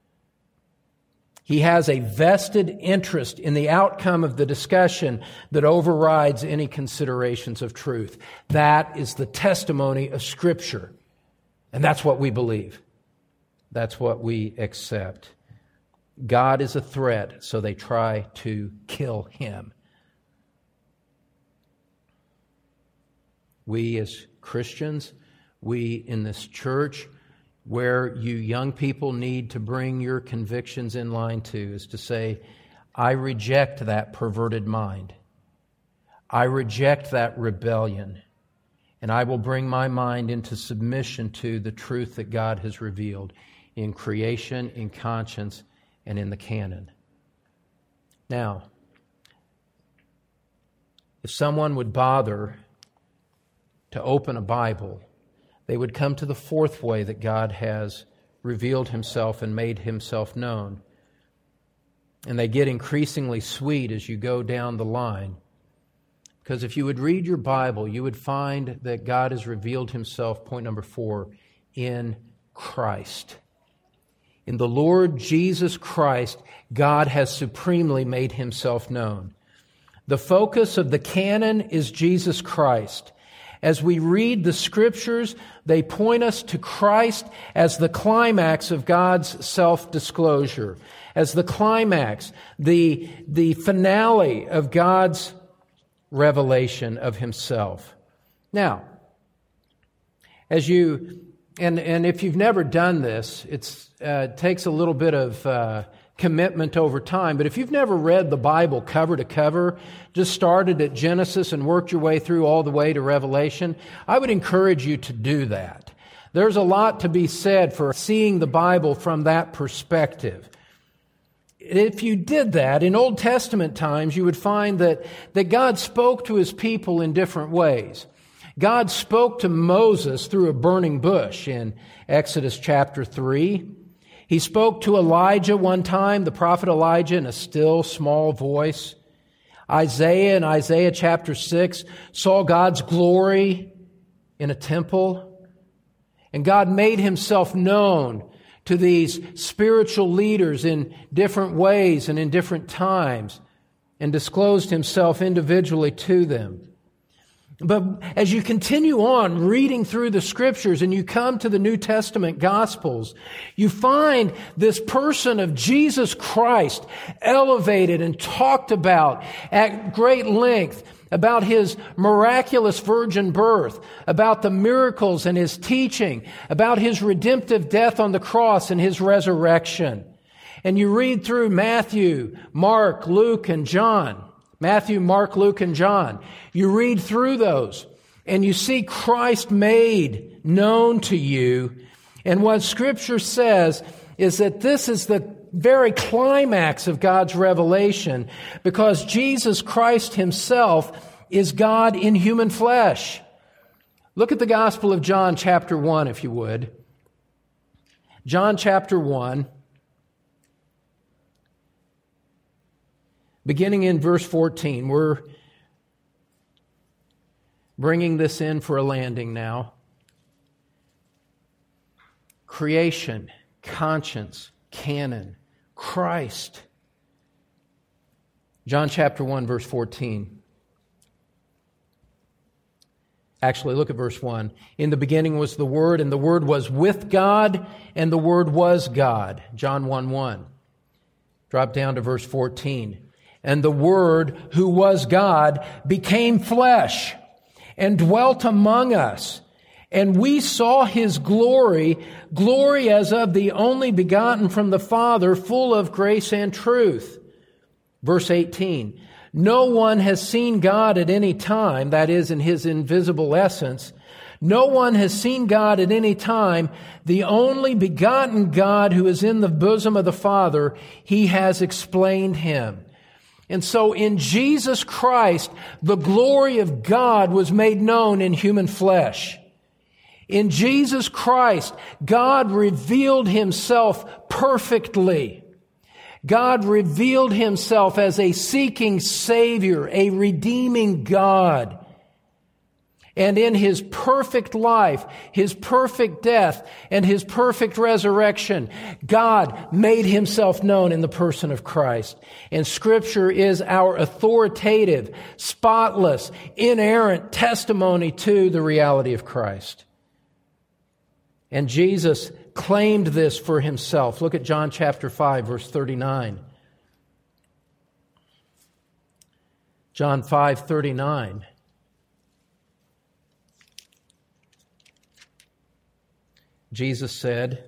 He has a vested interest in the outcome of the discussion that overrides any considerations of truth. That is the testimony of Scripture. And that's what we believe. That's what we accept. God is a threat, so they try to kill him. We as Christians, we in this church, where you young people need to bring your convictions in line to, is to say, I reject that perverted mind. I reject that rebellion. And I will bring my mind into submission to the truth that God has revealed in creation, in conscience, and in the canon. Now, if someone would bother to open a Bible, they would come to the fourth way that God has revealed himself and made himself known. And they get increasingly sweet as you go down the line. Because if you would read your Bible, you would find that God has revealed himself, point number 4, in Christ. In the Lord Jesus Christ, God has supremely made himself known. The focus of the canon is Jesus Christ. As we read the Scriptures, they point us to Christ as the climax of God's self-disclosure, as the climax, the finale of God's revelation of himself. Now, as you, and if you've never done this, it takes a little bit of commitment over time, but if you've never read the Bible cover to cover, just started at Genesis and worked your way through all the way to Revelation, I would encourage you to do that. There's a lot to be said for seeing the Bible from that perspective. If you did that, in Old Testament times, you would find that God spoke to his people in different ways. God spoke to Moses through a burning bush in Exodus chapter 3. He spoke to Elijah one time, the prophet Elijah, in a still, small voice. Isaiah in Isaiah chapter 6 saw God's glory in a temple. And God made himself known to these spiritual leaders in different ways and in different times, and disclosed himself individually to them. But as you continue on reading through the Scriptures and you come to the New Testament Gospels, you find this person of Jesus Christ elevated and talked about at great length, about his miraculous virgin birth, about the miracles and his teaching, about his redemptive death on the cross and his resurrection. And you read through Matthew, Mark, Luke, and John. Matthew, Mark, Luke, and John. You read through those and you see Christ made known to you. And what Scripture says is that this is the very climax of God's revelation, because Jesus Christ himself is God in human flesh. Look at the Gospel of John chapter 1, if you would. John chapter 1. Beginning in verse 14, we're bringing this in for a landing now. Creation, conscience, canon, Christ. John chapter 1, verse 14. Actually, look at verse 1. In the beginning was the Word, and the Word was with God, and the Word was God. John 1:1. Drop down to verse 14. And the Word, who was God, became flesh and dwelt among us. And we saw his glory, glory as of the only begotten from the Father, full of grace and truth. Verse 18. No one has seen God at any time, that is, in his invisible essence. No one has seen God at any time. The only begotten God who is in the bosom of the Father, he has explained him. And so in Jesus Christ, the glory of God was made known in human flesh. In Jesus Christ, God revealed himself perfectly. God revealed Himself as a seeking Savior, a redeeming God. And in His perfect life, His perfect death, and His perfect resurrection, God made Himself known in the person of Christ. And Scripture is our authoritative, spotless, inerrant testimony to the reality of Christ. And Jesus claimed this for Himself. Look at John chapter 5, verse 39. John 5:39. Jesus said,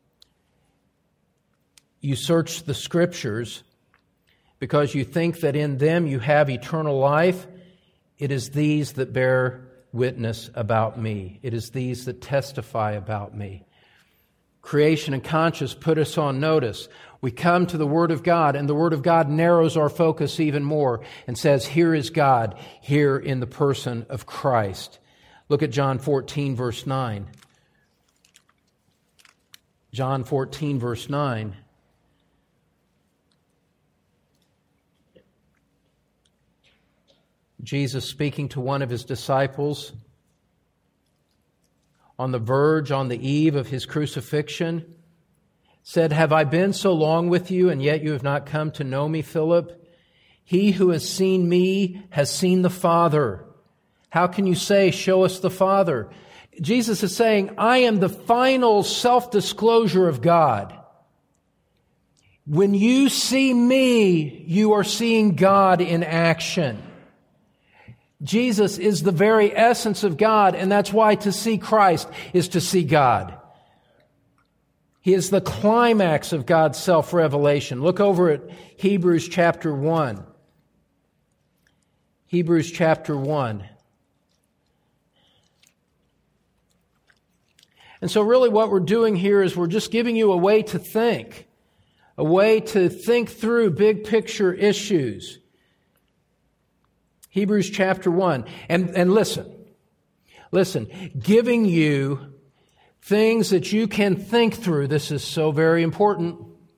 "You search the Scriptures because you think that in them you have eternal life. It is these that bear witness about me. It is these that testify about me." Creation and conscience put us on notice. We come to the Word of God, and the Word of God narrows our focus even more and says, here is God, here in the person of Christ. Look at John 14, verse 9. John 14, verse 9. Jesus speaking to one of His disciples on the verge, on the eve of His crucifixion, said, "Have I been so long with you, and yet you have not come to know me, Philip? He who has seen me has seen the Father. How can you say, 'Show us the Father'?" Jesus is saying, I am the final self-disclosure of God. When you see me, you are seeing God in action. Jesus is the very essence of God, and that's why to see Christ is to see God. He is the climax of God's self-revelation. Look over at Hebrews chapter 1. Hebrews chapter 1. And so really what we're doing here is we're just giving you a way to think through big picture issues. Hebrews chapter 1. And listen, giving you things that you can think through. This is so very important.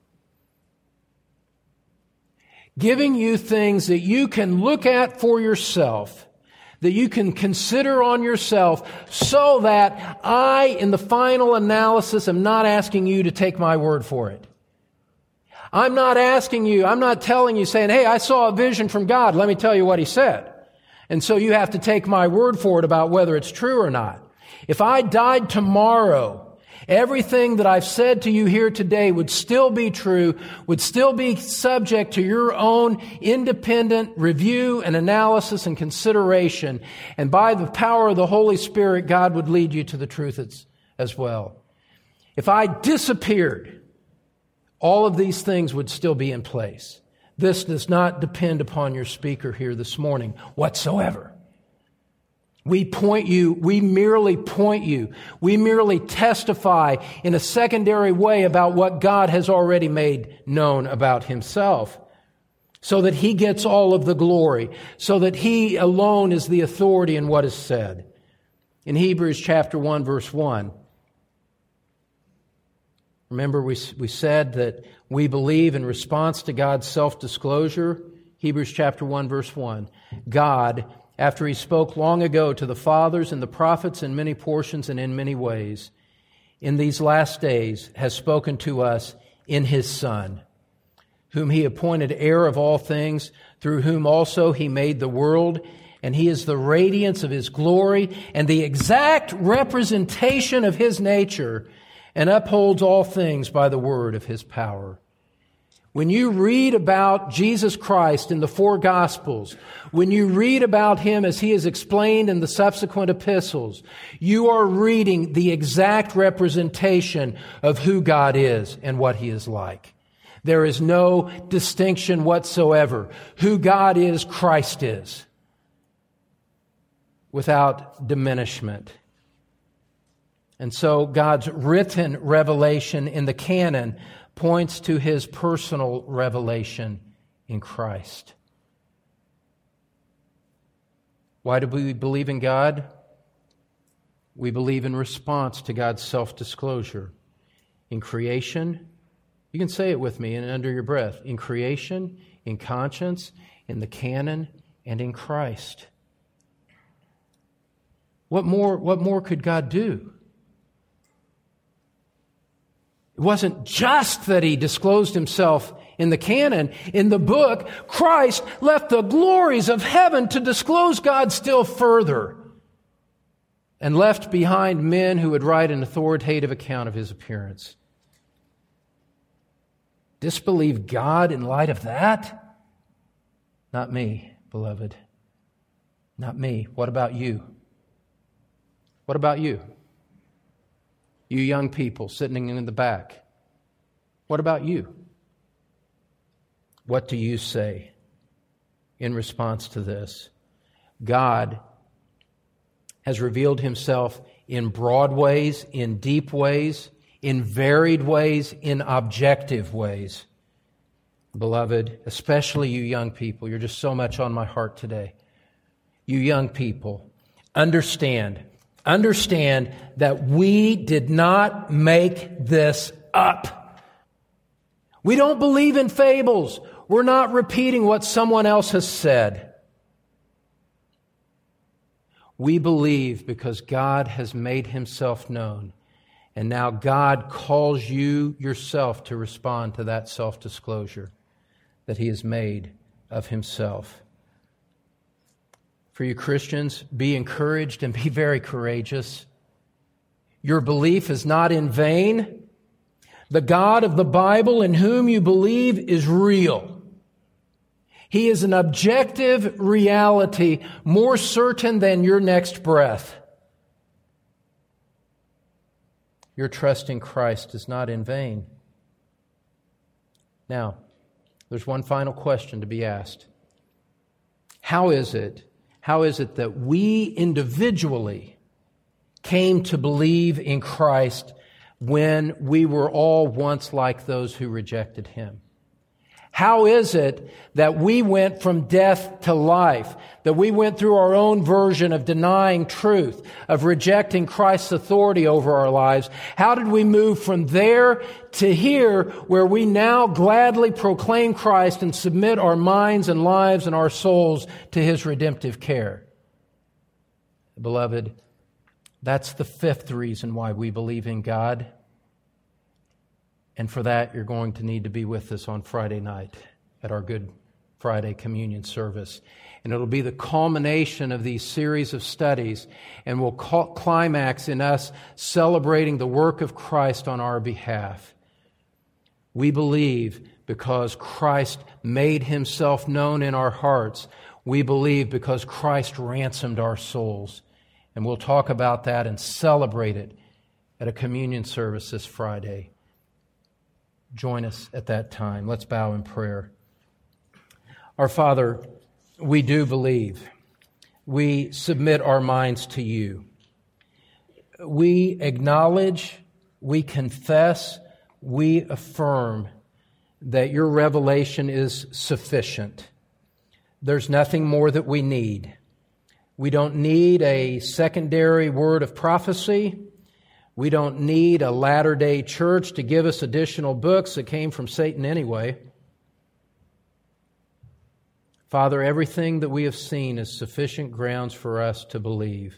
Giving you things that you can look at for yourself, that you can consider on yourself, so that I, in the final analysis, am not asking you to take my word for it. I'm not telling you, saying, hey, I saw a vision from God, let me tell you what He said. And so you have to take my word for it about whether it's true or not. If I died tomorrow, everything that I've said to you here today would still be true, would still be subject to your own independent review and analysis and consideration. And by the power of the Holy Spirit, God would lead you to the truth as well. If I disappeared, all of these things would still be in place. This does not depend upon your speaker here this morning whatsoever. We merely point you, we merely testify in a secondary way about what God has already made known about Himself, so that He gets all of the glory, so that He alone is the authority in what is said. In Hebrews chapter 1, verse 1, remember we said that we believe in response to God's self-disclosure. Hebrews chapter 1, verse 1, God, after He spoke long ago to the fathers and the prophets in many portions and in many ways, in these last days has spoken to us in His Son, whom He appointed heir of all things, through whom also He made the world, and He is the radiance of His glory and the exact representation of His nature, and upholds all things by the word of His power. When you read about Jesus Christ in the four Gospels, when you read about Him as He is explained in the subsequent epistles, you are reading the exact representation of who God is and what He is like. There is no distinction whatsoever. Who God is, Christ is, without diminishment. And so God's written revelation in the canon points to His personal revelation in Christ. Why do we believe in God? We believe in response to God's self-disclosure in creation, You can say it with me and under your breath. In creation, in conscience, in the canon, and in Christ. What more could God do? It wasn't just that He disclosed Himself in the canon. In the book, Christ left the glories of heaven to disclose God still further, and left behind men who would write an authoritative account of His appearance. Disbelieve God in light of that? Not me, beloved. Not me. What about you? What about you? You young people sitting in the back. What about you? What do you say in response to this? God has revealed Himself in broad ways, in deep ways, in varied ways, in objective ways. Beloved, especially you young people, you're just so much on my heart today. You young people, understand that we did not make this up. We don't believe in fables. We're not repeating what someone else has said. We believe because God has made Himself known. And now God calls you yourself to respond to that self-disclosure that He has made of Himself. For you Christians, be encouraged and be very courageous. Your belief is not in vain. The God of the Bible in whom you believe is real. He is an objective reality more certain than your next breath. Your trust in Christ is not in vain. Now, there's one final question to be asked. How is it that we individually came to believe in Christ when we were all once like those who rejected Him? How is it that we went from death to life, that we went through our own version of denying truth, of rejecting Christ's authority over our lives? How did we move from there to here, where we now gladly proclaim Christ and submit our minds and lives and our souls to His redemptive care? Beloved, that's the fifth reason why we believe in God. And for that, you're going to need to be with us on Friday night at our Good Friday communion service. And it'll be the culmination of these series of studies and will climax in us celebrating the work of Christ on our behalf. We believe because Christ made Himself known in our hearts. We believe because Christ ransomed our souls. And we'll talk about that and celebrate it at a communion service this Friday. Join us at that time. Let's bow in prayer. Our Father, we do believe. We submit our minds to You. We acknowledge, we confess, we affirm that Your revelation is sufficient. There's nothing more that we need. We don't need a secondary word of prophecy. We don't need a latter-day church to give us additional books that came from Satan anyway. Father, everything that we have seen is sufficient grounds for us to believe.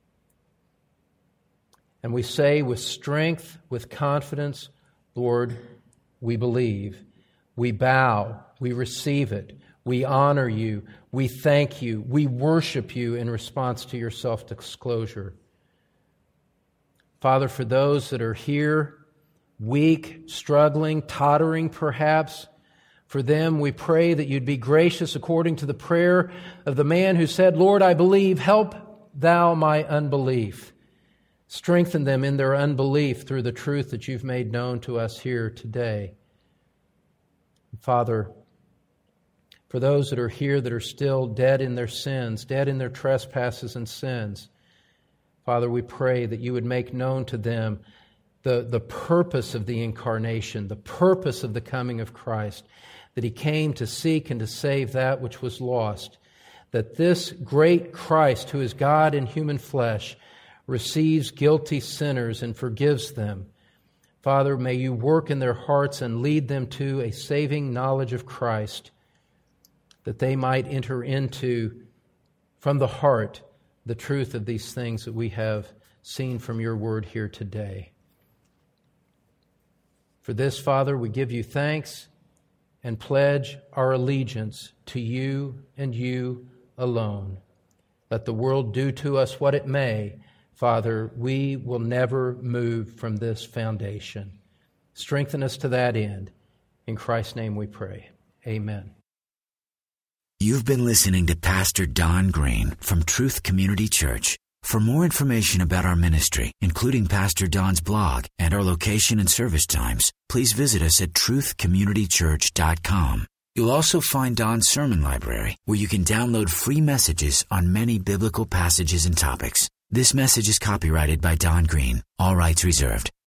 And we say with strength, with confidence, Lord, we believe. We bow. We receive it. We honor You. We thank You. We worship You in response to Your self-disclosure. Father, for those that are here, weak, struggling, tottering perhaps, for them we pray that You'd be gracious according to the prayer of the man who said, Lord, I believe, help Thou my unbelief. Strengthen them in their unbelief through the truth that You've made known to us here today. Father, for those that are here that are still dead in their sins, dead in their trespasses and sins, Father, we pray that You would make known to them the purpose of the incarnation, the purpose of the coming of Christ, that He came to seek and to save that which was lost, that this great Christ, who is God in human flesh, receives guilty sinners and forgives them. Father, may you work in their hearts and lead them to a saving knowledge of Christ, that they might enter into, from the heart, the truth of these things that we have seen from your word here today. For this, Father, we give you thanks and pledge our allegiance to you and you alone. Let the world do to us what it may, Father, we will never move from this foundation. Strengthen us to that end. In Christ's name we pray. Amen. You've been listening to Pastor Don Green from Truth Community Church. For more information about our ministry, including Pastor Don's blog and our location and service times, please visit us at truthcommunitychurch.com. You'll also find Don's sermon library, where you can download free messages on many biblical passages and topics. This message is copyrighted by Don Green. All rights reserved.